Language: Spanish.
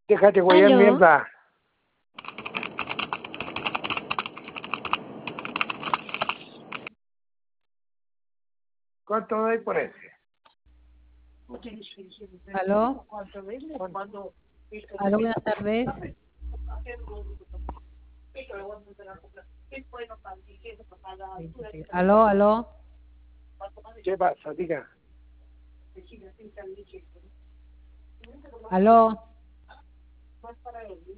Déjate guayar Aló. mierda. ¿Cuánto doy por ese? Aló. Aló, buenas tardes. Aló, aló. ¿Qué pasa, diga? Aló.